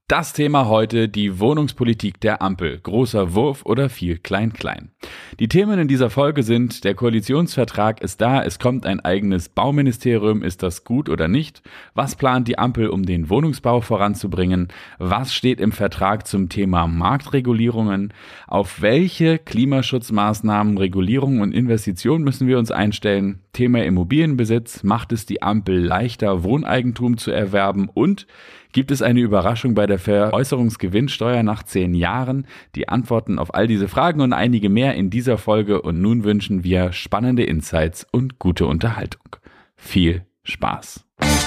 Das Thema heute: die Wohnungspolitik der Ampel. Großer Wurf oder viel Klein-Klein? Die Themen in dieser Folge sind: der Koalitionsvertrag ist da, es kommt ein eigenes Bauministerium, ist das gut oder nicht? Was plant die Ampel, um den Wohnungsbau voranzubringen? Was steht im Vertrag zum Thema Marktregulierungen? Auf welche Klimaschutzmaßnahmen, Regulierungen und Investitionen müssen wir uns einstellen? Thema Immobilienbesitz: macht es die Ampel leichter, Wohneigentum zu erwerben? Und gibt es eine Überraschung bei der Veräußerungsgewinnsteuer nach 10 Jahren? Die Antworten auf all diese Fragen und einige mehr in dieser Folge. Und nun wünschen wir spannende Insights und gute Unterhaltung. Viel Spaß!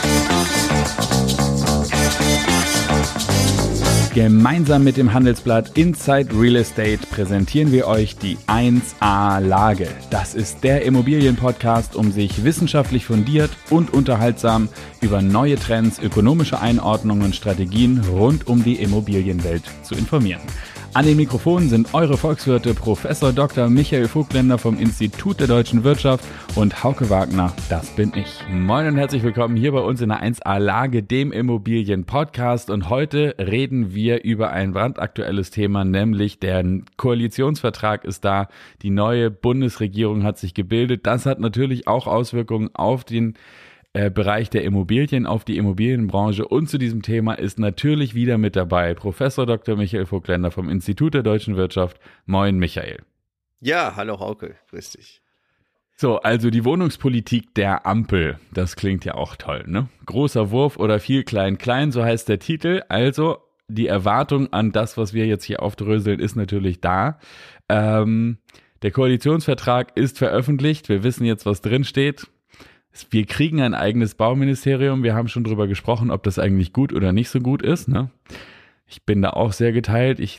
Gemeinsam mit dem Handelsblatt Inside Real Estate präsentieren wir euch die 1A Lage. Das ist der Immobilienpodcast, um sich wissenschaftlich fundiert und unterhaltsam über neue Trends, ökonomische Einordnungen und Strategien rund um die Immobilienwelt zu informieren. An den Mikrofonen sind eure Volkswirte Professor Dr. Michael Vogtländer vom Institut der Deutschen Wirtschaft und Hauke Wagner, das bin ich. Moin und herzlich willkommen hier bei uns in der 1A Lage, dem Immobilien-Podcast. Und heute reden wir über ein brandaktuelles Thema, nämlich der Koalitionsvertrag ist da. Die neue Bundesregierung hat sich gebildet. Das hat natürlich auch Auswirkungen auf den Bereich der Immobilien, auf die Immobilienbranche, und zu diesem Thema ist natürlich wieder mit dabei Professor Dr. Michael Vogtländer vom Institut der Deutschen Wirtschaft. Moin Michael. Ja, hallo Hauke, grüß dich. So, also die Wohnungspolitik der Ampel, das klingt ja auch toll, ne? Großer Wurf oder viel Klein-Klein, so heißt der Titel. Also die Erwartung an das, was wir jetzt hier aufdröseln, ist natürlich da. Der Koalitionsvertrag ist veröffentlicht, wir wissen jetzt, was drin steht. Wir kriegen ein eigenes Bauministerium. Wir haben schon drüber gesprochen, ob das eigentlich gut oder nicht so gut ist, ne? Ich bin da auch sehr geteilt. Ich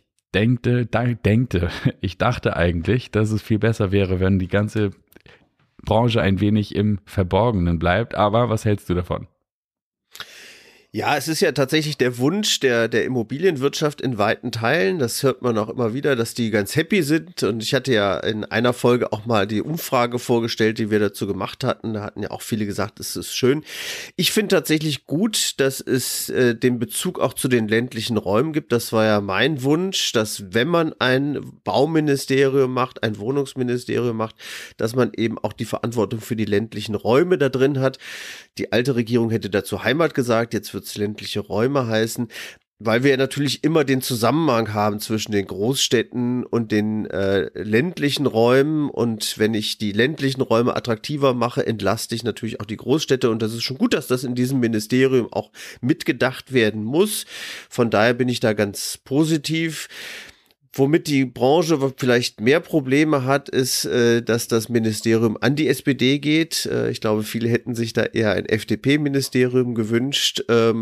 dachte eigentlich, dass es viel besser wäre, wenn die ganze Branche ein wenig im Verborgenen bleibt. Aber was hältst du davon? Ja, es ist ja tatsächlich der Wunsch der Immobilienwirtschaft in weiten Teilen. Das hört man auch immer wieder, dass die ganz happy sind. Und ich hatte ja in einer Folge auch mal die Umfrage vorgestellt, die wir dazu gemacht hatten. Da hatten ja auch viele gesagt, es ist schön. Ich finde tatsächlich gut, dass es den Bezug auch zu den ländlichen Räumen gibt. Das war ja mein Wunsch, dass wenn man ein Bauministerium macht, ein Wohnungsministerium macht, dass man eben auch die Verantwortung für die ländlichen Räume da drin hat. Die alte Regierung hätte dazu Heimat gesagt, jetzt wird es ländliche Räume heißen, weil wir natürlich immer den Zusammenhang haben zwischen den Großstädten und den ländlichen Räumen, und wenn ich die ländlichen Räume attraktiver mache, entlaste ich natürlich auch die Großstädte, und das ist schon gut, dass das in diesem Ministerium auch mitgedacht werden muss. Von daher bin ich da ganz positiv. Womit die Branche vielleicht mehr Probleme hat, ist, dass das Ministerium an die SPD geht. Ich glaube, viele hätten sich da eher ein FDP-Ministerium gewünscht.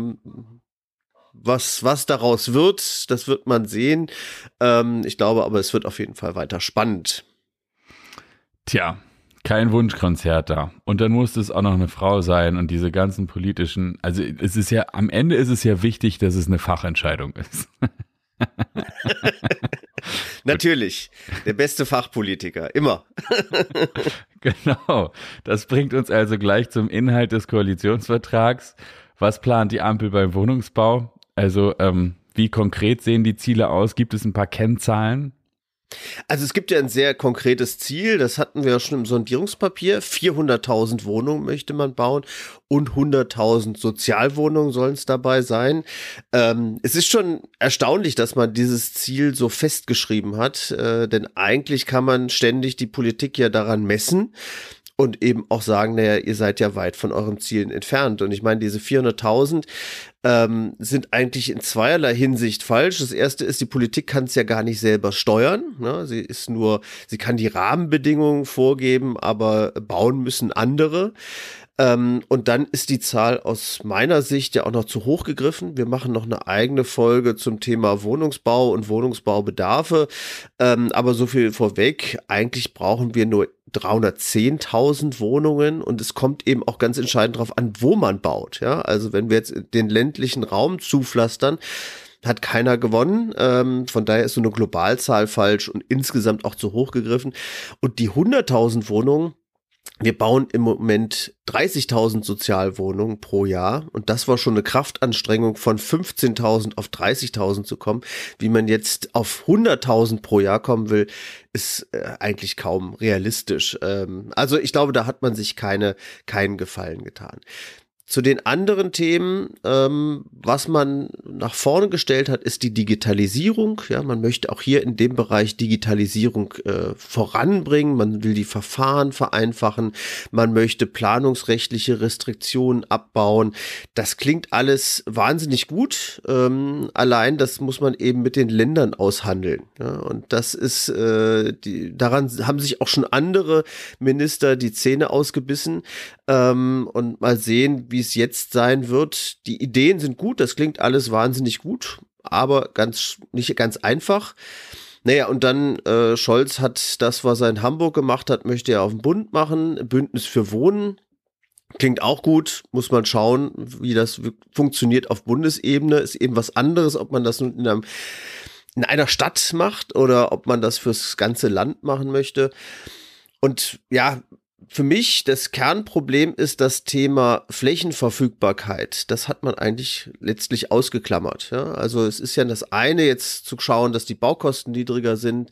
Was daraus wird, das wird man sehen. Ich glaube aber, es wird auf jeden Fall weiter spannend. Tja, kein Wunschkonzert da. Und dann muss es auch noch eine Frau sein und diese ganzen politischen, also es ist ja, am Ende ist es ja wichtig, dass es eine Fachentscheidung ist. Natürlich, der beste Fachpolitiker, immer. Genau, das bringt uns also gleich zum Inhalt des Koalitionsvertrags. Was plant die Ampel beim Wohnungsbau? Also wie konkret sehen die Ziele aus? Gibt es ein paar Kennzahlen? Also es gibt ja ein sehr konkretes Ziel, das hatten wir ja schon im Sondierungspapier. 400.000 Wohnungen möchte man bauen und 100.000 Sozialwohnungen sollen es dabei sein. Es ist schon erstaunlich, dass man dieses Ziel so festgeschrieben hat, denn eigentlich kann man ständig die Politik ja daran messen und eben auch sagen, naja, ihr seid ja weit von euren Zielen entfernt. Und ich meine, diese 400.000 sind eigentlich in zweierlei Hinsicht falsch. Das erste ist, die Politik kann es ja gar nicht selber steuern, ne? Sie kann die Rahmenbedingungen vorgeben, aber bauen müssen andere. Und dann ist die Zahl aus meiner Sicht ja auch noch zu hoch gegriffen. Wir machen noch eine eigene Folge zum Thema Wohnungsbau und Wohnungsbaubedarfe. Aber so viel vorweg, eigentlich brauchen wir nur 310.000 Wohnungen, und es kommt eben auch ganz entscheidend darauf an, wo man baut. Ja? Also wenn wir jetzt den ländlichen Raum zupflastern, hat keiner gewonnen. Von daher ist so eine Globalzahl falsch und insgesamt auch zu hoch gegriffen. Und die 100.000 Wohnungen, Wir bauen im Moment 30.000 Sozialwohnungen pro Jahr und das war schon eine Kraftanstrengung von 15.000 auf 30.000 zu kommen. Wie man jetzt auf 100.000 pro Jahr kommen will, ist eigentlich kaum realistisch. Also ich glaube, da hat man sich keinen Gefallen getan. Zu den anderen Themen, was man nach vorne gestellt hat, ist die Digitalisierung. Ja, man möchte auch hier in dem Bereich Digitalisierung voranbringen. Man will die Verfahren vereinfachen. Man möchte planungsrechtliche Restriktionen abbauen. Das klingt alles wahnsinnig gut. Allein das muss man eben mit den Ländern aushandeln. Ja, und das ist, daran haben sich auch schon andere Minister die Zähne ausgebissen. Und mal sehen, wie es jetzt sein wird. Die Ideen sind gut, das klingt alles wahnsinnig gut, aber nicht ganz einfach. Naja, und dann Scholz hat das, was er in Hamburg gemacht hat, möchte er auf den Bund machen. Bündnis für Wohnen. Klingt auch gut, muss man schauen, wie das funktioniert auf Bundesebene. Ist eben was anderes, ob man das nun in einer Stadt macht oder ob man das fürs ganze Land machen möchte. Und ja, für mich das Kernproblem ist das Thema Flächenverfügbarkeit. Das hat man eigentlich letztlich ausgeklammert. Ja? Also es ist ja das eine, jetzt zu schauen, dass die Baukosten niedriger sind.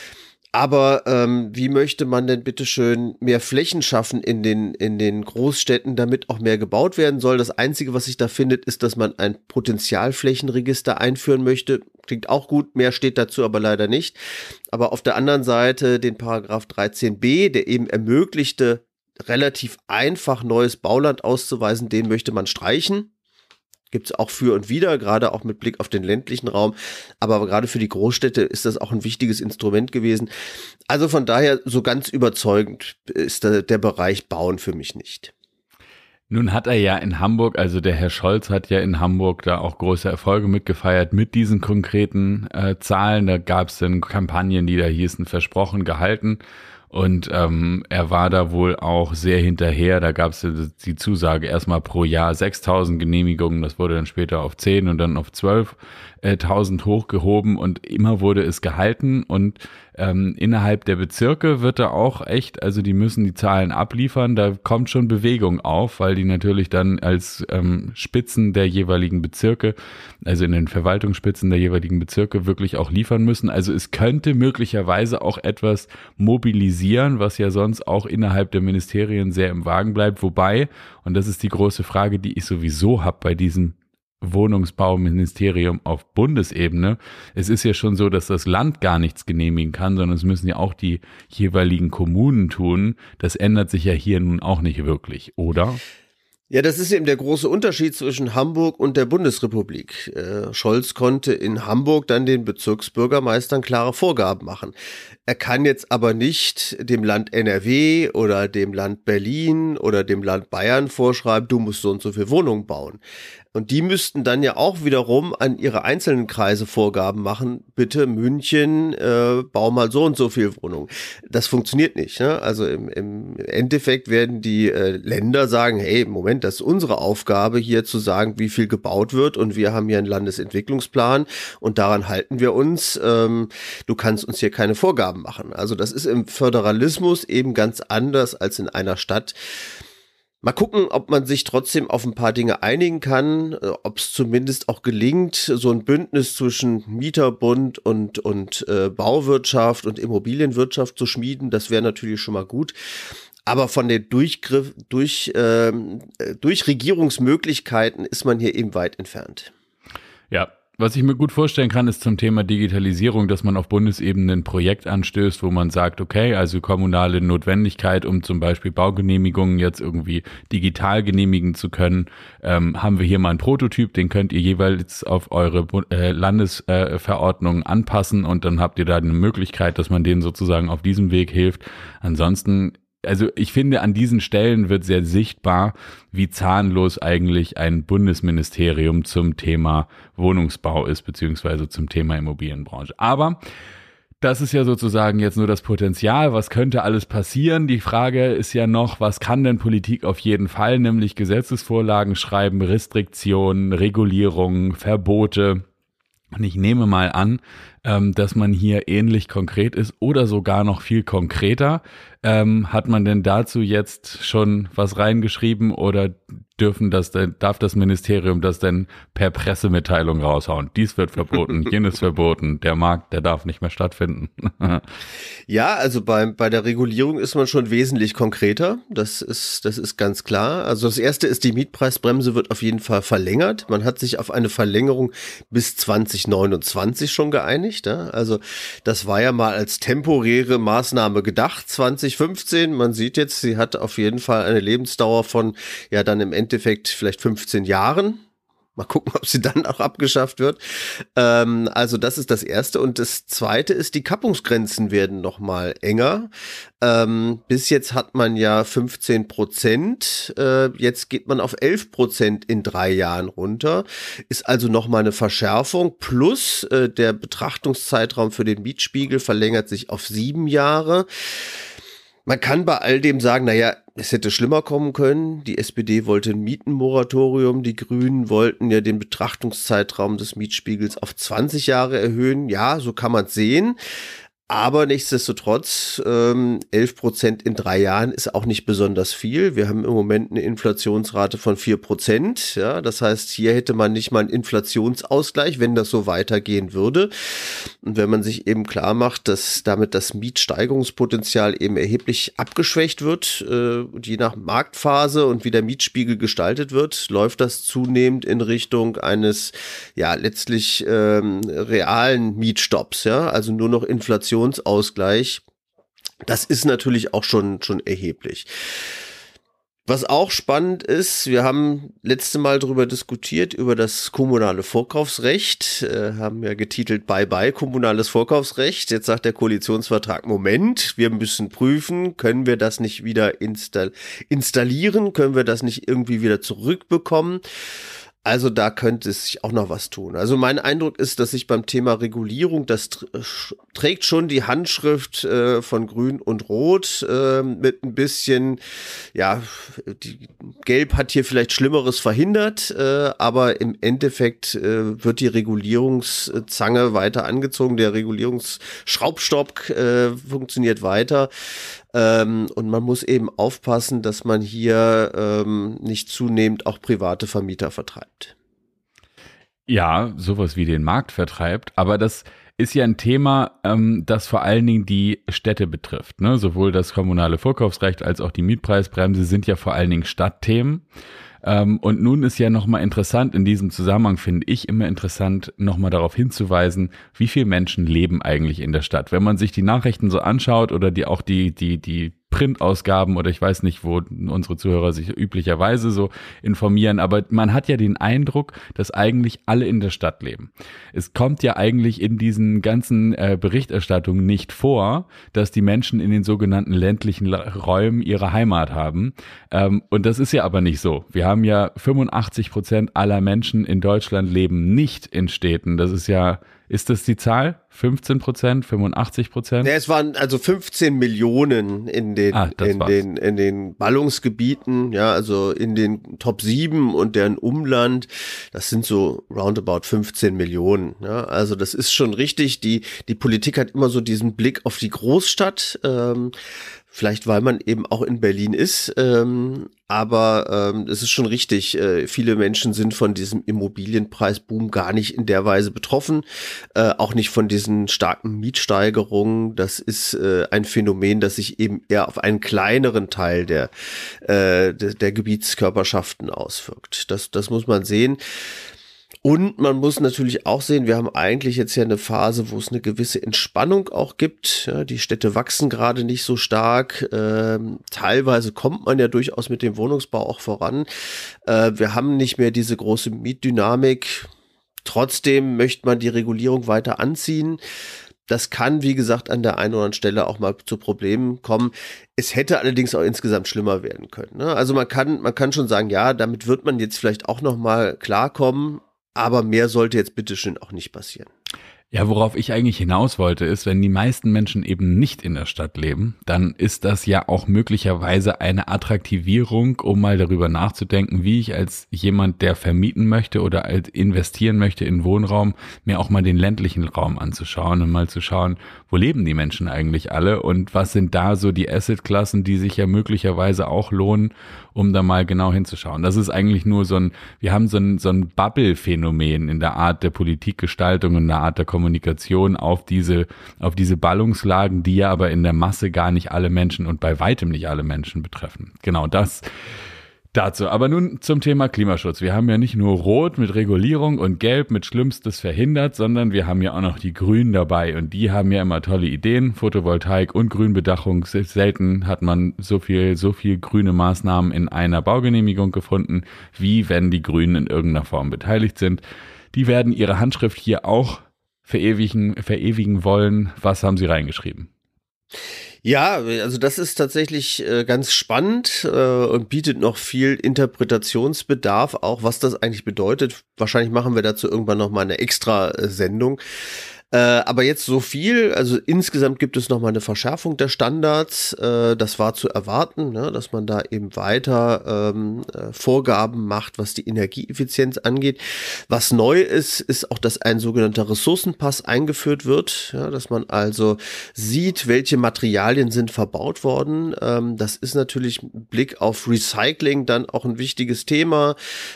Aber wie möchte man denn bitteschön mehr Flächen schaffen in den Großstädten, damit auch mehr gebaut werden soll? Das Einzige, was sich da findet, ist, dass man ein Potenzialflächenregister einführen möchte. Klingt auch gut, mehr steht dazu aber leider nicht. Aber auf der anderen Seite den Paragraph 13b, der eben ermöglichte, relativ einfach neues Bauland auszuweisen, den möchte man streichen. Gibt es auch für und wider, gerade auch mit Blick auf den ländlichen Raum. Aber gerade für die Großstädte ist das auch ein wichtiges Instrument gewesen. Also von daher, so ganz überzeugend ist der Bereich Bauen für mich nicht. Nun hat er ja in Hamburg, also der Herr Scholz hat ja in Hamburg da auch große Erfolge mitgefeiert mit diesen konkreten Zahlen. Da gab es dann Kampagnen, die da hießen, versprochen, gehalten. Und er war da wohl auch sehr hinterher. Da gab es die Zusage erstmal pro Jahr 6.000 Genehmigungen. Das wurde dann später auf 10 und dann auf 12.000 hochgehoben. Und immer wurde es gehalten. Und innerhalb der Bezirke wird da auch echt, also die müssen die Zahlen abliefern. Da kommt schon Bewegung auf, weil die natürlich dann als Spitzen der jeweiligen Bezirke, also in den Verwaltungsspitzen der jeweiligen Bezirke wirklich auch liefern müssen. Also es könnte möglicherweise auch etwas mobilisieren, was ja sonst auch innerhalb der Ministerien sehr im Wagen bleibt. Wobei, und das ist die große Frage, die ich sowieso habe bei diesem Wohnungsbauministerium auf Bundesebene. Es ist ja schon so, dass das Land gar nichts genehmigen kann, sondern es müssen ja auch die jeweiligen Kommunen tun. Das ändert sich ja hier nun auch nicht wirklich, oder? Ja, das ist eben der große Unterschied zwischen Hamburg und der Bundesrepublik. Scholz konnte in Hamburg dann den Bezirksbürgermeistern klare Vorgaben machen. Er kann jetzt aber nicht dem Land NRW oder dem Land Berlin oder dem Land Bayern vorschreiben, du musst so und so viele Wohnungen bauen. Und die müssten dann ja auch wiederum an ihre einzelnen Kreise Vorgaben machen. Bitte München, bau mal so und so viel Wohnungen. Das funktioniert nicht. Ne? Also im Endeffekt werden die Länder sagen, hey, Moment, das ist unsere Aufgabe, hier zu sagen, wie viel gebaut wird. Und wir haben hier einen Landesentwicklungsplan und daran halten wir uns. Du kannst uns hier keine Vorgaben machen. Also das ist im Föderalismus eben ganz anders als in einer Stadt. Mal gucken, ob man sich trotzdem auf ein paar Dinge einigen kann, ob es zumindest auch gelingt, so ein Bündnis zwischen Mieterbund und Bauwirtschaft und Immobilienwirtschaft zu schmieden. Das wäre natürlich schon mal gut. Aber von den Durchregierungsmöglichkeiten ist man hier eben weit entfernt. Ja. Was ich mir gut vorstellen kann, ist zum Thema Digitalisierung, dass man auf Bundesebene ein Projekt anstößt, wo man sagt, okay, also kommunale Notwendigkeit, um zum Beispiel Baugenehmigungen jetzt irgendwie digital genehmigen zu können, haben wir hier mal einen Prototyp, den könnt ihr jeweils auf eure Landesverordnungen anpassen und dann habt ihr da eine Möglichkeit, dass man denen sozusagen auf diesem Weg hilft. Ansonsten, also ich finde, an diesen Stellen wird sehr sichtbar, wie zahnlos eigentlich ein Bundesministerium zum Thema Wohnungsbau ist, beziehungsweise zum Thema Immobilienbranche. Aber das ist ja sozusagen jetzt nur das Potenzial. Was könnte alles passieren? Die Frage ist ja noch, was kann denn Politik auf jeden Fall? Nämlich Gesetzesvorlagen schreiben, Restriktionen, Regulierungen, Verbote. Und ich nehme mal an, dass man hier ähnlich konkret ist oder sogar noch viel konkreter. Hat man denn dazu jetzt schon was reingeschrieben oder darf das Ministerium das denn per Pressemitteilung raushauen? Dies wird verboten, jenes verboten, der Markt, der darf nicht mehr stattfinden. Ja, also bei der Regulierung ist man schon wesentlich konkreter. Das ist ganz klar. Also das erste ist, die Mietpreisbremse wird auf jeden Fall verlängert. Man hat sich auf eine Verlängerung bis 2029 schon geeinigt. Ja? Also das war ja mal als temporäre Maßnahme gedacht, 2015. Man sieht jetzt, sie hat auf jeden Fall eine Lebensdauer von ja dann im Endeffekt vielleicht 15 Jahren. Mal gucken, ob sie dann auch abgeschafft wird. Also das ist das Erste. Und das Zweite ist, die Kappungsgrenzen werden noch mal enger. Bis jetzt hat man ja 15%. Jetzt geht man auf 11% in 3 Jahren runter. Ist also noch mal eine Verschärfung. Plus der Betrachtungszeitraum für den Mietspiegel verlängert sich auf 7 Jahre. Man kann bei all dem sagen, naja, es hätte schlimmer kommen können. Die SPD wollte ein Mietenmoratorium, die Grünen wollten ja den Betrachtungszeitraum des Mietspiegels auf 20 Jahre erhöhen. Ja, so kann man es sehen. Aber nichtsdestotrotz, 11% in 3 Jahren ist auch nicht besonders viel. Wir haben im Moment eine Inflationsrate von 4%. Ja, das heißt, hier hätte man nicht mal einen Inflationsausgleich, wenn das so weitergehen würde. Und wenn man sich eben klar macht, dass damit das Mietsteigerungspotenzial eben erheblich abgeschwächt wird, und je nach Marktphase und wie der Mietspiegel gestaltet wird, läuft das zunehmend in Richtung eines, ja, letztlich realen Mietstopps, ja, also nur noch Inflationsausgleich. Das ist natürlich auch schon erheblich. Was auch spannend ist, wir haben letzte Mal darüber diskutiert, über das kommunale Vorkaufsrecht, haben ja getitelt Bye-bye kommunales Vorkaufsrecht. Jetzt sagt der Koalitionsvertrag, Moment, wir müssen prüfen, können wir das nicht wieder installieren, können wir das nicht irgendwie wieder zurückbekommen? Also da könnte es sich auch noch was tun. Also mein Eindruck ist, dass sich beim Thema Regulierung, das trägt schon die Handschrift von Grün und Rot mit ein bisschen, ja, Gelb hat hier vielleicht Schlimmeres verhindert, aber im Endeffekt wird die Regulierungszange weiter angezogen, der Regulierungsschraubstock funktioniert weiter. Und man muss eben aufpassen, dass man hier nicht zunehmend auch private Vermieter vertreibt. Ja, sowas wie den Markt vertreibt, aber das ist ja ein Thema, das vor allen Dingen die Städte betrifft. Ne? Sowohl das kommunale Vorkaufsrecht als auch die Mietpreisbremse sind ja vor allen Dingen Stadtthemen. Und nun ist ja nochmal interessant, in diesem Zusammenhang finde ich immer interessant, nochmal darauf hinzuweisen, wie viele Menschen leben eigentlich in der Stadt. Wenn man sich die Nachrichten so anschaut oder die Printausgaben oder ich weiß nicht, wo unsere Zuhörer sich üblicherweise so informieren, aber man hat ja den Eindruck, dass eigentlich alle in der Stadt leben. Es kommt ja eigentlich in diesen ganzen Berichterstattungen nicht vor, dass die Menschen in den sogenannten ländlichen Räumen ihre Heimat haben. Und das ist ja aber nicht so. Wir haben ja 85% aller Menschen in Deutschland leben nicht in Städten. Das ist ja, ist das die Zahl? 15%, 85%? Ja, es waren also 15 Millionen in den Ballungsgebieten, ja, also in den Top 7 und deren Umland. Das sind so roundabout 15 Millionen. Ja, also das ist schon richtig. Die Politik hat immer so diesen Blick auf die Großstadt. Vielleicht, weil man eben auch in Berlin ist, aber es ist schon richtig, viele Menschen sind von diesem Immobilienpreisboom gar nicht in der Weise betroffen, auch nicht von diesen starken Mietsteigerungen. Das ist ein Phänomen, das sich eben eher auf einen kleineren Teil der Gebietskörperschaften auswirkt. Das muss man sehen. Und man muss natürlich auch sehen, wir haben eigentlich jetzt ja eine Phase, wo es eine gewisse Entspannung auch gibt. Ja, die Städte wachsen gerade nicht so stark. Teilweise kommt man ja durchaus mit dem Wohnungsbau auch voran. Wir haben nicht mehr diese große Mietdynamik. Trotzdem möchte man die Regulierung weiter anziehen. Das kann, wie gesagt, an der einen oder anderen Stelle auch mal zu Problemen kommen. Es hätte allerdings auch insgesamt schlimmer werden können. Ne? Also man kann schon sagen, ja, damit wird man jetzt vielleicht auch noch mal klarkommen. Aber mehr sollte jetzt bitteschön auch nicht passieren. Ja, worauf ich eigentlich hinaus wollte, ist, wenn die meisten Menschen eben nicht in der Stadt leben, dann ist das ja auch möglicherweise eine Attraktivierung, um mal darüber nachzudenken, wie ich als jemand, der vermieten möchte oder als investieren möchte in Wohnraum, mir auch mal den ländlichen Raum anzuschauen und mal zu schauen, wo leben die Menschen eigentlich alle und was sind da so die Assetklassen, die sich ja möglicherweise auch lohnen, um da mal genau hinzuschauen. Das ist eigentlich nur wir haben so ein Bubble-Phänomen in der Art der Politikgestaltung und der Art der Kommunikation auf diese Ballungslagen, die ja aber in der Masse gar nicht alle Menschen und bei weitem nicht alle Menschen betreffen. Genau das dazu. Aber nun zum Thema Klimaschutz. Wir haben ja nicht nur Rot mit Regulierung und Gelb mit Schlimmstes verhindert, sondern wir haben ja auch noch die Grünen dabei und die haben ja immer tolle Ideen. Photovoltaik und Grünbedachung. Selten hat man so viel grüne Maßnahmen in einer Baugenehmigung gefunden, wie wenn die Grünen in irgendeiner Form beteiligt sind. Die werden ihre Handschrift hier auch verewigen wollen. Was haben sie reingeschrieben? Ja, also das ist tatsächlich ganz spannend und bietet noch viel Interpretationsbedarf, auch was das eigentlich bedeutet. Wahrscheinlich machen wir dazu irgendwann noch mal eine extra Sendung. Aber jetzt so viel, also insgesamt gibt es nochmal eine Verschärfung der Standards, das war zu erwarten, ne, dass man da eben weiter Vorgaben macht, was die Energieeffizienz angeht. Was neu ist, ist auch, dass ein sogenannter Ressourcenpass eingeführt wird, ja, dass man also sieht, welche Materialien sind verbaut worden. Das ist natürlich mit Blick auf Recycling dann auch ein wichtiges Thema.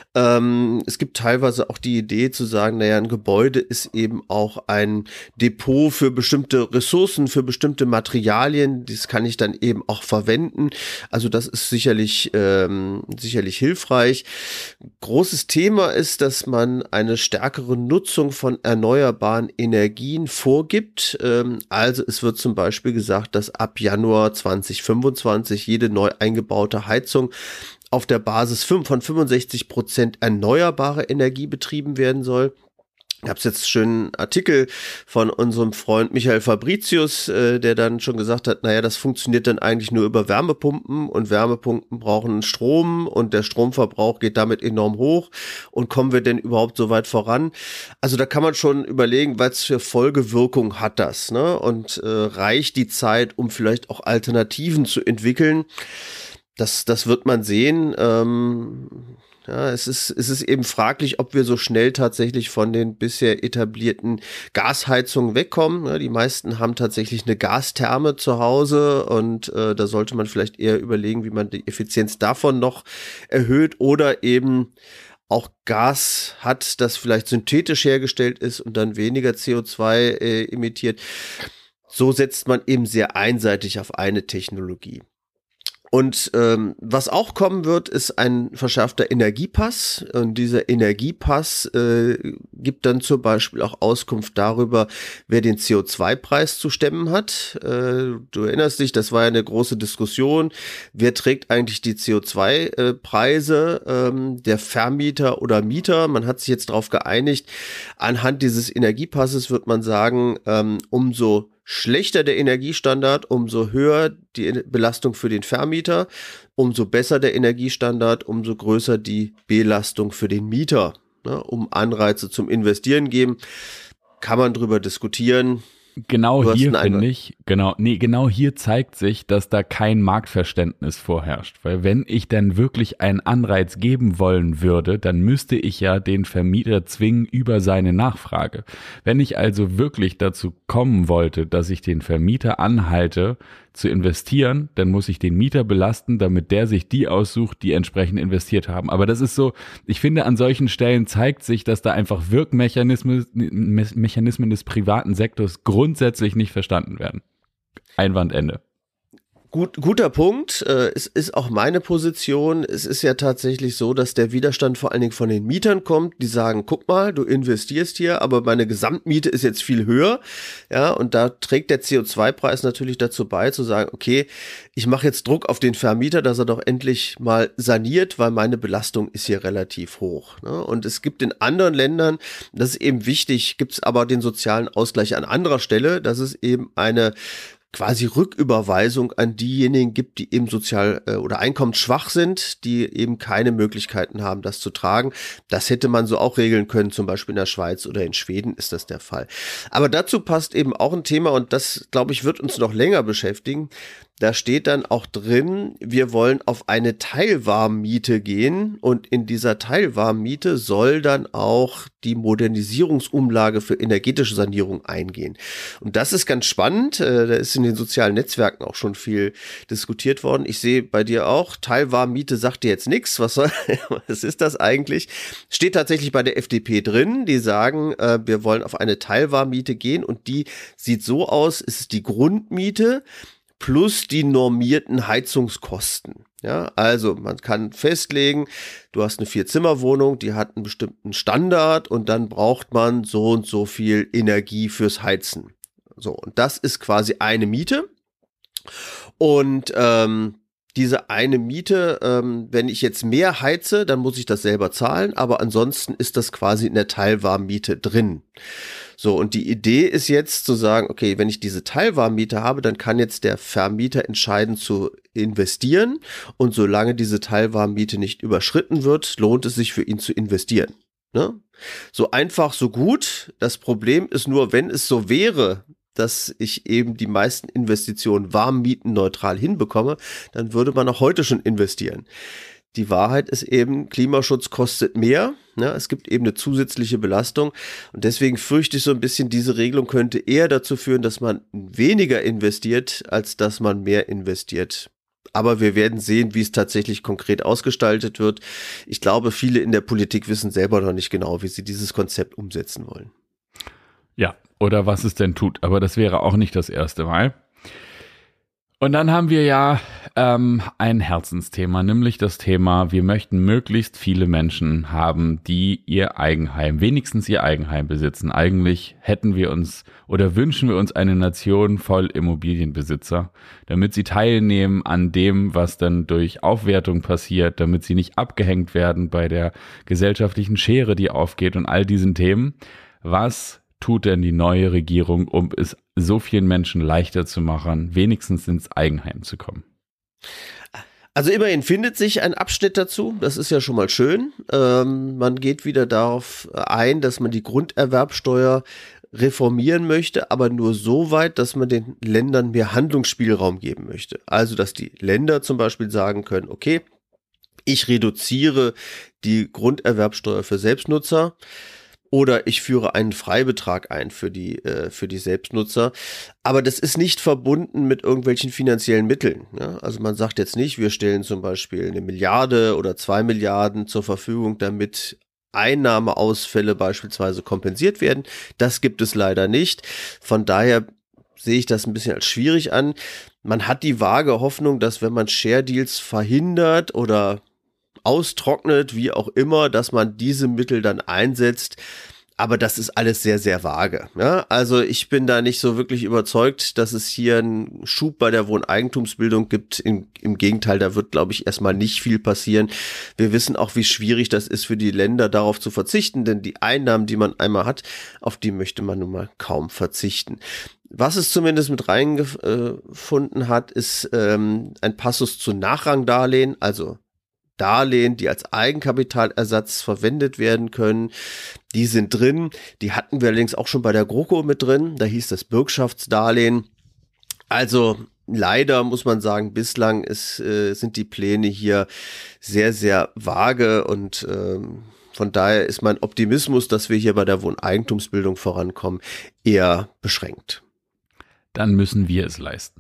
Es gibt teilweise auch die Idee zu sagen, naja, ein Gebäude ist eben auch ein Depot für bestimmte Ressourcen, für bestimmte Materialien, das kann ich dann eben auch verwenden. Also das ist sicherlich hilfreich. Großes Thema ist, dass man eine stärkere Nutzung von erneuerbaren Energien vorgibt. Also es wird zum Beispiel gesagt, dass ab Januar 2025 jede neu eingebaute Heizung auf der Basis von 65% erneuerbare Energie betrieben werden soll. Ich habe jetzt schönen Artikel von unserem Freund Michael Fabricius, der dann schon gesagt hat, naja, das funktioniert dann eigentlich nur über Wärmepumpen und Wärmepumpen brauchen Strom und der Stromverbrauch geht damit enorm hoch und kommen wir denn überhaupt so weit voran? Also da kann man schon überlegen, was für Folgewirkung hat das, ne? Und reicht die Zeit, um vielleicht auch Alternativen zu entwickeln? Das wird man sehen. Ja, es ist eben fraglich, ob wir so schnell tatsächlich von den bisher etablierten Gasheizungen wegkommen. Ja, die meisten haben tatsächlich eine Gastherme zu Hause und da sollte man vielleicht eher überlegen, wie man die Effizienz davon noch erhöht oder eben auch Gas hat, das vielleicht synthetisch hergestellt ist und dann weniger CO2 emittiert. So setzt man eben sehr einseitig auf eine Technologie. Und was auch kommen wird, ist ein verschärfter Energiepass. Und dieser Energiepass gibt dann zum Beispiel auch Auskunft darüber, wer den CO2-Preis zu stemmen hat. Du erinnerst dich, das war ja eine große Diskussion. Wer trägt eigentlich die CO2-Preise? Der Vermieter oder Mieter? Man hat sich jetzt darauf geeinigt. Anhand dieses Energiepasses wird man sagen, umso schlechter der Energiestandard, umso höher die Belastung für den Vermieter, umso besser der Energiestandard, umso größer die Belastung für den Mieter. Ne, um Anreize zum Investieren geben, kann man drüber diskutieren. Genau hier finde ich, genau hier zeigt sich, dass da kein Marktverständnis vorherrscht. Weil wenn ich dann wirklich einen Anreiz geben wollen würde, dann müsste ich ja den Vermieter zwingen über seine Nachfrage. Wenn ich also wirklich dazu kommen wollte, dass ich den Vermieter anhalte, zu investieren, dann muss ich den Mieter belasten, damit der sich die aussucht, die entsprechend investiert haben. Aber das ist so, ich finde, an solchen Stellen zeigt sich, dass da einfach Wirkmechanismen des privaten Sektors grundsätzlich nicht verstanden werden. Einwandende. Guter Punkt. Es ist auch meine Position. Es ist ja tatsächlich so, dass der Widerstand vor allen Dingen von den Mietern kommt, die sagen, guck mal, du investierst hier, aber meine Gesamtmiete ist jetzt viel höher. Ja, und da trägt der CO2-Preis natürlich dazu bei, zu sagen, okay, ich mache jetzt Druck auf den Vermieter, dass er doch endlich mal saniert, weil meine Belastung ist hier relativ hoch. Ne? Und es gibt in anderen Ländern, das ist eben wichtig, gibt es aber den sozialen Ausgleich an anderer Stelle, dass es eben eine quasi Rücküberweisung an diejenigen gibt, die eben sozial oder einkommensschwach sind, die eben keine Möglichkeiten haben, das zu tragen. Das hätte man so auch regeln können, zum Beispiel in der Schweiz oder in Schweden ist das der Fall. Aber dazu passt eben auch ein Thema und das, glaube ich, wird uns noch länger beschäftigen. Da steht dann auch drin, wir wollen auf eine Teilwarmmiete gehen und in dieser Teilwarmmiete soll dann auch die Modernisierungsumlage für energetische Sanierung eingehen. Und das ist ganz spannend, da ist in den sozialen Netzwerken auch schon viel diskutiert worden. Ich sehe bei dir auch, Teilwarmmiete sagt dir jetzt nichts, was ist das eigentlich? Steht tatsächlich bei der FDP drin, die sagen, wir wollen auf eine Teilwarmmiete gehen und die sieht so aus, es ist die Grundmiete plus die normierten Heizungskosten. Ja, also man kann festlegen, du hast eine 4-Zimmer-Wohnung, die hat einen bestimmten Standard und dann braucht man so und so viel Energie fürs Heizen. So, und das ist quasi eine Miete. Und diese eine Miete, wenn ich jetzt mehr heize, dann muss ich das selber zahlen, aber ansonsten ist das quasi in der Teilwarmmiete drin. So, und die Idee ist jetzt zu sagen, okay, wenn ich diese Teilwarmmiete habe, dann kann jetzt der Vermieter entscheiden zu investieren und solange diese Teilwarmmiete nicht überschritten wird, lohnt es sich für ihn zu investieren. Ne? So einfach, so gut. Das Problem ist nur, wenn es so wäre, dass ich eben die meisten Investitionen warmmietenneutral hinbekomme, dann würde man auch heute schon investieren. Die Wahrheit ist eben, Klimaschutz kostet mehr. Ja, es gibt eben eine zusätzliche Belastung und deswegen fürchte ich so ein bisschen, diese Regelung könnte eher dazu führen, dass man weniger investiert, als dass man mehr investiert. Aber wir werden sehen, wie es tatsächlich konkret ausgestaltet wird. Ich glaube, viele in der Politik wissen selber noch nicht genau, wie sie dieses Konzept umsetzen wollen. Ja, oder was es denn tut, aber das wäre auch nicht das erste Mal. Und dann haben wir ja ein Herzensthema, nämlich das Thema, wir möchten möglichst viele Menschen haben, die ihr Eigenheim, wenigstens ihr Eigenheim besitzen. Eigentlich hätten wir uns oder wünschen wir uns eine Nation voll Immobilienbesitzer, damit sie teilnehmen an dem, was dann durch Aufwertung passiert, damit sie nicht abgehängt werden bei der gesellschaftlichen Schere, die aufgeht und all diesen Themen. Was tut denn die neue Regierung, um es so vielen Menschen leichter zu machen, wenigstens ins Eigenheim zu kommen? Also immerhin findet sich ein Abschnitt dazu, das ist ja schon mal schön. Man geht wieder darauf ein, dass man die Grunderwerbsteuer reformieren möchte, aber nur so weit, dass man den Ländern mehr Handlungsspielraum geben möchte. Also, dass die Länder zum Beispiel sagen können, okay, ich reduziere die Grunderwerbsteuer für Selbstnutzer, oder ich führe einen Freibetrag ein für die Selbstnutzer. Aber das ist nicht verbunden mit irgendwelchen finanziellen Mitteln. Ja? Also man sagt jetzt nicht, wir stellen zum Beispiel 1 Milliarde oder 2 Milliarden zur Verfügung, damit Einnahmeausfälle beispielsweise kompensiert werden. Das gibt es leider nicht. Von daher sehe ich das ein bisschen als schwierig an. Man hat die vage Hoffnung, dass wenn man Share Deals verhindert oder austrocknet, wie auch immer, dass man diese Mittel dann einsetzt. Aber das ist alles sehr, sehr vage. Ja? Also ich bin da nicht so wirklich überzeugt, dass es hier einen Schub bei der Wohneigentumsbildung gibt. Im Gegenteil, da wird, glaube ich, erstmal nicht viel passieren. Wir wissen auch, wie schwierig das ist für die Länder, darauf zu verzichten, denn die Einnahmen, die man einmal hat, auf die möchte man nun mal kaum verzichten. Was es zumindest mit reingefunden hat, ist ein Passus zu Nachrangdarlehen, also Darlehen, die als Eigenkapitalersatz verwendet werden können, die sind drin. Die hatten wir allerdings auch schon bei der GroKo mit drin. Da hieß das Bürgschaftsdarlehen. Also leider muss man sagen, bislang sind die Pläne hier sehr, sehr vage und von daher ist mein Optimismus, dass wir hier bei der Wohneigentumsbildung vorankommen, eher beschränkt. Dann müssen wir es leisten.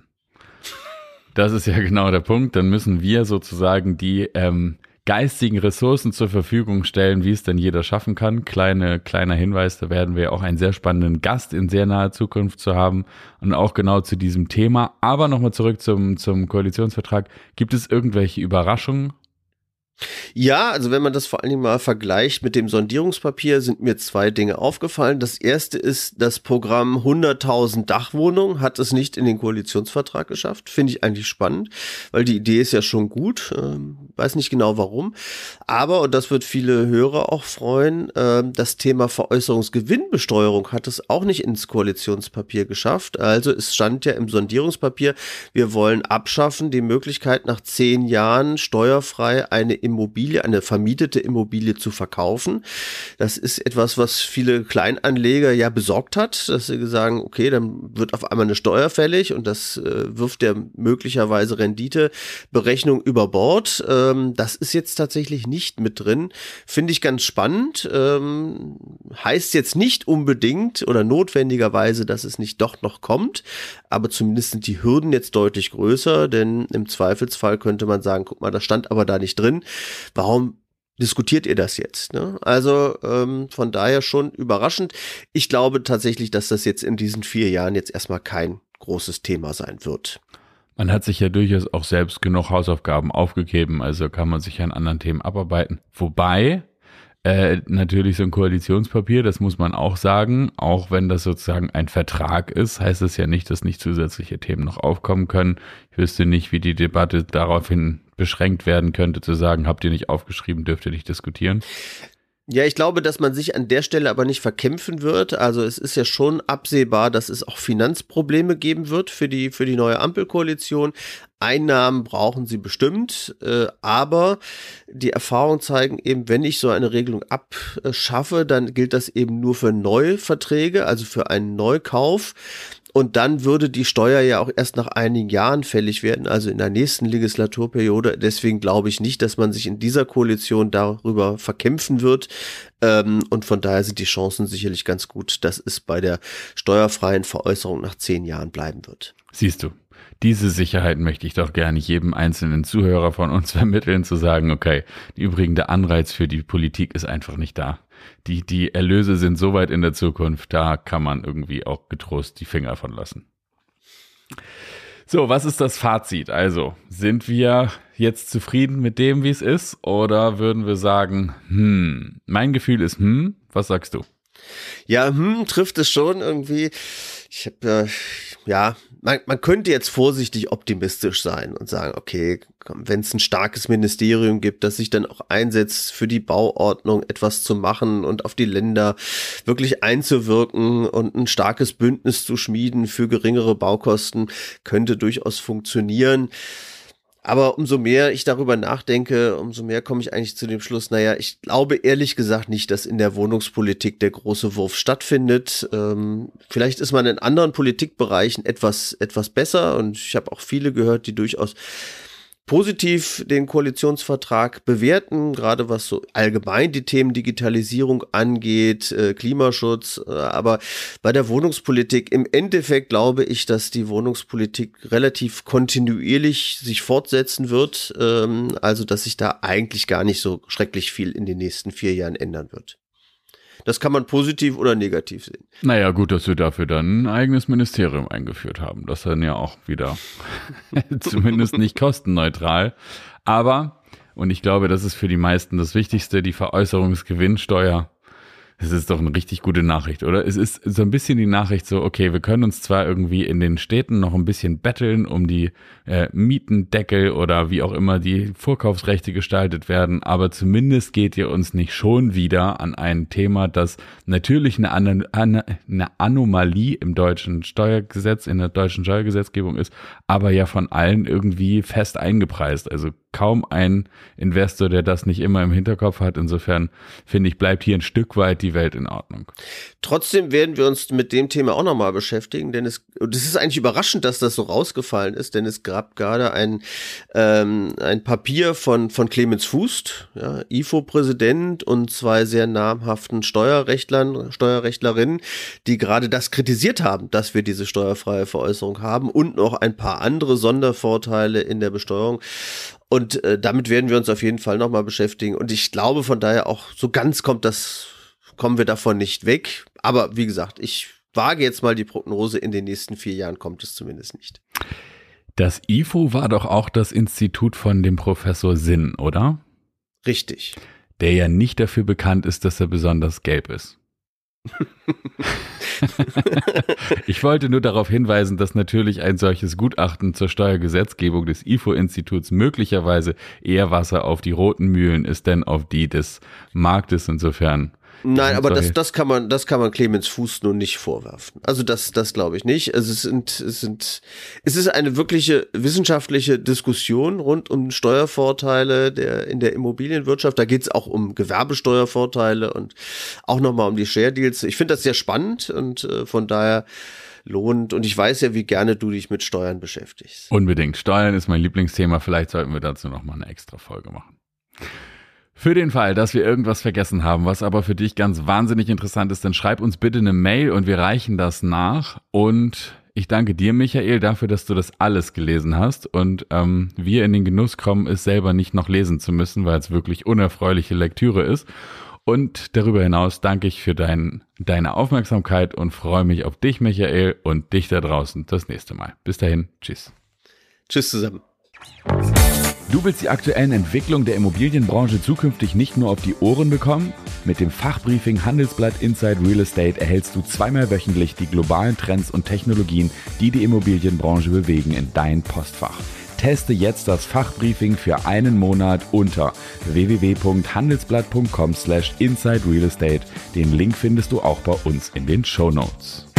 Das ist ja genau der Punkt. Dann müssen wir sozusagen die geistigen Ressourcen zur Verfügung stellen, wie es denn jeder schaffen kann. Kleiner Hinweis, da werden wir auch einen sehr spannenden Gast in sehr naher Zukunft zu haben und auch genau zu diesem Thema. Aber nochmal zurück zum Koalitionsvertrag. Gibt es irgendwelche Überraschungen? Ja, also wenn man das vor allen Dingen mal vergleicht mit dem Sondierungspapier, sind mir zwei Dinge aufgefallen. Das erste ist, das Programm 100.000 Dachwohnungen hat es nicht in den Koalitionsvertrag geschafft. Finde ich eigentlich spannend, weil die Idee ist ja schon gut. Weiß nicht genau warum. Aber, und das wird viele Hörer auch freuen, das Thema Veräußerungsgewinnbesteuerung hat es auch nicht ins Koalitionspapier geschafft. Also es stand ja im Sondierungspapier, wir wollen abschaffen die Möglichkeit, nach 10 Jahren steuerfrei eine vermietete Immobilie zu verkaufen. Das ist etwas, was viele Kleinanleger ja besorgt hat, dass sie sagen, okay, dann wird auf einmal eine Steuer fällig und das wirft ja möglicherweise Renditeberechnung über Bord. Das ist jetzt tatsächlich nicht mit drin. Finde ich ganz spannend. Heißt jetzt nicht unbedingt oder notwendigerweise, dass es nicht doch noch kommt, aber zumindest sind die Hürden jetzt deutlich größer, denn im Zweifelsfall könnte man sagen, guck mal, das stand aber da nicht drin. Warum diskutiert ihr das jetzt? Ne? Also von daher schon überraschend. Ich glaube tatsächlich, dass das jetzt in diesen 4 Jahren jetzt erstmal kein großes Thema sein wird. Man hat sich ja durchaus auch selbst genug Hausaufgaben aufgegeben, also kann man sich an anderen Themen abarbeiten. Wobei natürlich so ein Koalitionspapier, das muss man auch sagen, auch wenn das sozusagen ein Vertrag ist, heißt es ja nicht, dass nicht zusätzliche Themen noch aufkommen können. Ich wüsste nicht, wie die Debatte daraufhin beschränkt werden könnte, zu sagen, habt ihr nicht aufgeschrieben, dürft ihr nicht diskutieren. Ja, ich glaube, dass man sich an der Stelle aber nicht verkämpfen wird. Also es ist ja schon absehbar, dass es auch Finanzprobleme geben wird für die neue Ampelkoalition. Einnahmen brauchen sie bestimmt, aber die Erfahrungen zeigen eben, wenn ich so eine Regelung abschaffe, dann gilt das eben nur für Neuverträge, also für einen Neukauf. Und dann würde die Steuer ja auch erst nach einigen Jahren fällig werden, also in der nächsten Legislaturperiode. Deswegen glaube ich nicht, dass man sich in dieser Koalition darüber verkämpfen wird. Und von daher sind die Chancen sicherlich ganz gut, dass es bei der steuerfreien Veräußerung nach 10 Jahren bleiben wird. Siehst du, diese Sicherheit möchte ich doch gerne jedem einzelnen Zuhörer von uns vermitteln, zu sagen, okay, der Anreiz für die Politik ist einfach nicht da. Die Erlöse sind so weit in der Zukunft, da kann man irgendwie auch getrost die Finger von lassen. So, was ist das Fazit? Also, sind wir jetzt zufrieden mit dem, wie es ist? Oder würden wir sagen, mein Gefühl ist, was sagst du? Ja, trifft es schon irgendwie. Man könnte jetzt vorsichtig optimistisch sein und sagen, okay, wenn es ein starkes Ministerium gibt, das sich dann auch einsetzt, für die Bauordnung etwas zu machen und auf die Länder wirklich einzuwirken und ein starkes Bündnis zu schmieden für geringere Baukosten, könnte durchaus funktionieren. Aber umso mehr ich darüber nachdenke, umso mehr komme ich eigentlich zu dem Schluss, ich glaube ehrlich gesagt nicht, dass in der Wohnungspolitik der große Wurf stattfindet. Vielleicht ist man in anderen Politikbereichen etwas besser und ich habe auch viele gehört, die durchaus positiv den Koalitionsvertrag bewerten, gerade was so allgemein die Themen Digitalisierung angeht, Klimaschutz, aber bei der Wohnungspolitik im Endeffekt glaube ich, dass die Wohnungspolitik relativ kontinuierlich sich fortsetzen wird, also dass sich da eigentlich gar nicht so schrecklich viel in den nächsten 4 Jahren ändern wird. Das kann man positiv oder negativ sehen. Naja, gut, dass wir dafür dann ein eigenes Ministerium eingeführt haben. Das ist dann ja auch wieder zumindest nicht kostenneutral. Aber, und ich glaube, das ist für die meisten das Wichtigste, die Veräußerungsgewinnsteuer. Es ist doch eine richtig gute Nachricht, oder? Es ist so ein bisschen die Nachricht so, okay, wir können uns zwar irgendwie in den Städten noch ein bisschen betteln um die Mietendeckel oder wie auch immer die Vorkaufsrechte gestaltet werden, aber zumindest geht ihr uns nicht schon wieder an ein Thema, das natürlich eine Anomalie im deutschen Steuergesetz, in der deutschen Steuergesetzgebung ist, aber ja von allen irgendwie fest eingepreist. Also kaum ein Investor, der das nicht immer im Hinterkopf hat. Insofern finde ich, bleibt hier ein Stück weit die Welt in Ordnung. Trotzdem werden wir uns mit dem Thema auch nochmal beschäftigen, denn es ist eigentlich überraschend, dass das so rausgefallen ist, denn es gab gerade ein Papier von Clemens Fußt, ja, IFO-Präsident und 2 sehr namhaften Steuerrechtlerinnen, die gerade das kritisiert haben, dass wir diese steuerfreie Veräußerung haben und noch ein paar andere Sondervorteile in der Besteuerung. Und damit werden wir uns auf jeden Fall nochmal beschäftigen. Und ich glaube von daher auch, so ganz kommen wir davon nicht weg. Aber wie gesagt, ich wage jetzt mal die Prognose, in den nächsten 4 Jahren kommt es zumindest nicht. Das IFO war doch auch das Institut von dem Professor Sinn, oder? Richtig. Der ja nicht dafür bekannt ist, dass er besonders gelb ist. Ich wollte nur darauf hinweisen, dass natürlich ein solches Gutachten zur Steuergesetzgebung des IFO-Instituts möglicherweise eher Wasser auf die roten Mühlen ist, denn auf die des Marktes. Insofern. Nein, aber das kann man Clemens Fuß nun nicht vorwerfen. Also das glaube ich nicht. Also es ist eine wirkliche wissenschaftliche Diskussion rund um Steuervorteile in der Immobilienwirtschaft. Da geht es auch um Gewerbesteuervorteile und auch nochmal um die Share Deals. Ich finde das sehr spannend und von daher lohnt. Und ich weiß ja, wie gerne du dich mit Steuern beschäftigst. Unbedingt. Steuern ist mein Lieblingsthema. Vielleicht sollten wir dazu nochmal eine extra Folge machen. Für den Fall, dass wir irgendwas vergessen haben, was aber für dich ganz wahnsinnig interessant ist, dann schreib uns bitte eine Mail und wir reichen das nach. Und ich danke dir, Michael, dafür, dass du das alles gelesen hast und wir in den Genuss kommen, es selber nicht noch lesen zu müssen, weil es wirklich unerfreuliche Lektüre ist. Und darüber hinaus danke ich für deine Aufmerksamkeit und freue mich auf dich, Michael, und dich da draußen das nächste Mal. Bis dahin, tschüss. Tschüss zusammen. Du willst die aktuellen Entwicklungen der Immobilienbranche zukünftig nicht nur auf die Ohren bekommen? Mit dem Fachbriefing Handelsblatt Inside Real Estate erhältst du zweimal wöchentlich die globalen Trends und Technologien, die die Immobilienbranche bewegen, in dein Postfach. Teste jetzt das Fachbriefing für einen Monat unter www.handelsblatt.com/insiderealestate. Den Link findest du auch bei uns in den Shownotes.